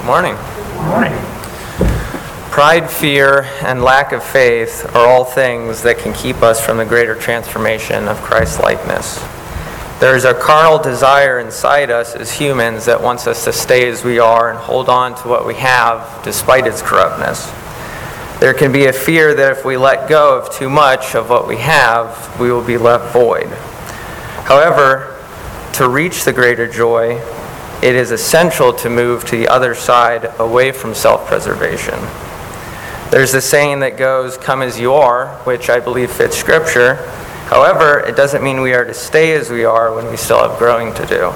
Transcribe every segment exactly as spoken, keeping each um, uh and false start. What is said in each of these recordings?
Morning. Morning. Pride, fear, and lack of faith are all things that can keep us from the greater transformation of Christ-likeness. There is a carnal desire inside us as humans that wants us to stay as we are and hold on to what we have despite its corruptness. There can be a fear that if we let go of too much of what we have, we will be left void. However, to reach the greater joy, it is essential to move to the other side away from self-preservation. There's a saying that goes, "Come as you are," which I believe fits Scripture. However, it doesn't mean we are to stay as we are when we still have growing to do.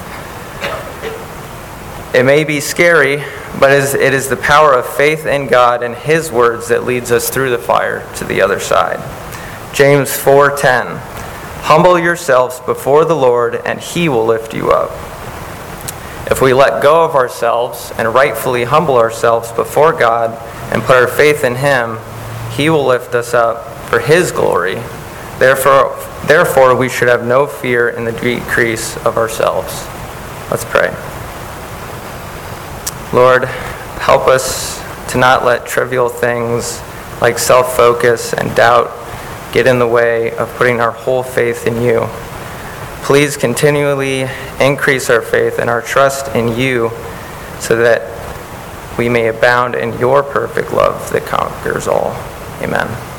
It may be scary, but it is the power of faith in God and His words that leads us through the fire to the other side. James four ten, "Humble yourselves before the Lord, and He will lift you up." If we let go of ourselves and rightfully humble ourselves before God and put our faith in Him, He will lift us up for His glory. Therefore, therefore, we should have no fear in the decrease of ourselves. Let's pray. Lord, help us to not let trivial things like self-focus and doubt get in the way of putting our whole faith in You. Please continually increase our faith and our trust in You so that we may abound in Your perfect love that conquers all. Amen.